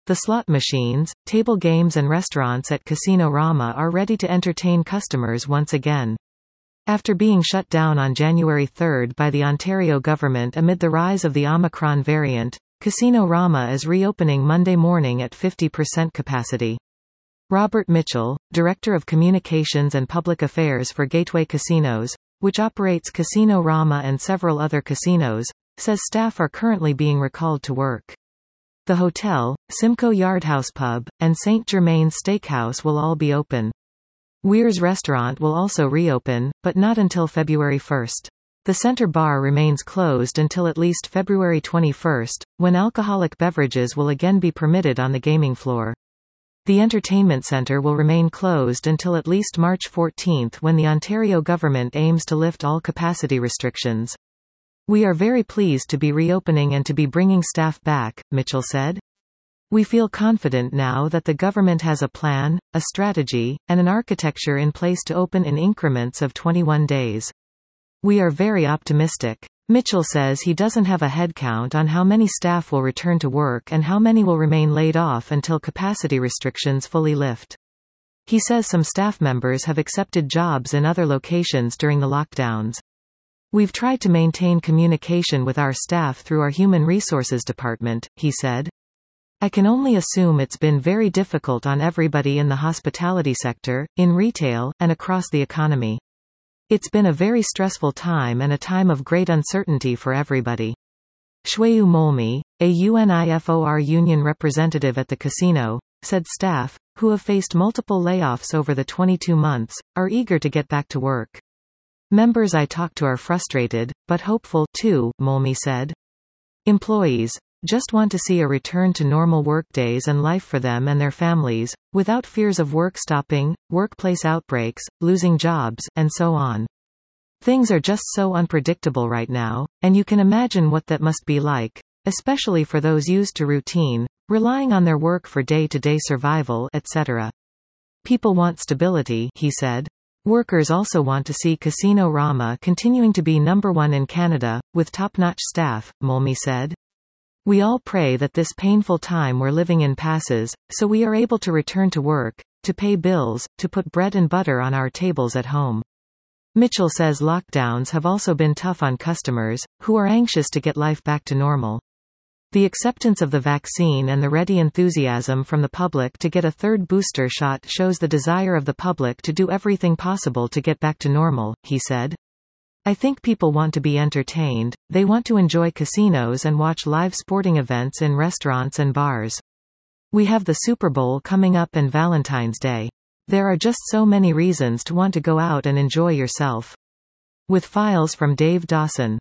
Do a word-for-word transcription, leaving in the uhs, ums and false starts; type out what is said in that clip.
The slot machines, table games and restaurants at Casino Rama are ready to entertain customers once again. After being shut down on January third by the Ontario government amid the rise of the Omicron variant, Casino Rama is reopening Monday morning at fifty percent capacity. Robert Mitchell, Director of Communications and Public Affairs for Gateway Casinos, which operates Casino Rama and several other casinos, says staff are currently being recalled to work. The hotel, Simcoe Yardhouse Pub, and Saint Germain's Steakhouse will all be open. Weir's restaurant will also reopen, but not until February first. The Center Bar remains closed until at least February twenty-first, when alcoholic beverages will again be permitted on the gaming floor. The Entertainment Centre will remain closed until at least March fourteenth, when the Ontario government aims to lift all capacity restrictions. We are very pleased to be reopening and to be bringing staff back, Mitchell said. We feel confident now that the government has a plan, a strategy, and an architecture in place to open in increments of twenty-one days. We are very optimistic. Mitchell says he doesn't have a headcount on how many staff will return to work and how many will remain laid off until capacity restrictions fully lift. He says some staff members have accepted jobs in other locations during the lockdowns. We've tried to maintain communication with our staff through our Human Resources Department, he said. I can only assume it's been very difficult on everybody in the hospitality sector, in retail, and across the economy. It's been a very stressful time and a time of great uncertainty for everybody. Shweyu Molmi, a UNIFOR union representative at the casino, said staff, who have faced multiple layoffs over the twenty-two months, are eager to get back to work. Members I talk to are frustrated, but hopeful, too, Molmi said. Employees just want to see a return to normal workdays and life for them and their families, without fears of work stopping, workplace outbreaks, losing jobs, and so on. Things are just so unpredictable right now, and you can imagine what that must be like, especially for those used to routine, relying on their work for day-to-day survival, et cetera. People want stability, he said. Workers also want to see Casino Rama continuing to be number one in Canada, with top-notch staff, Molmi said. We all pray that this painful time we're living in passes, so we are able to return to work, to pay bills, to put bread and butter on our tables at home. Mitchell says lockdowns have also been tough on customers, who are anxious to get life back to normal. The acceptance of the vaccine and the ready enthusiasm from the public to get a third booster shot shows the desire of the public to do everything possible to get back to normal, he said. I think people want to be entertained, they want to enjoy casinos and watch live sporting events in restaurants and bars. We have the Super Bowl coming up and Valentine's Day. There are just so many reasons to want to go out and enjoy yourself. With files from Dave Dawson.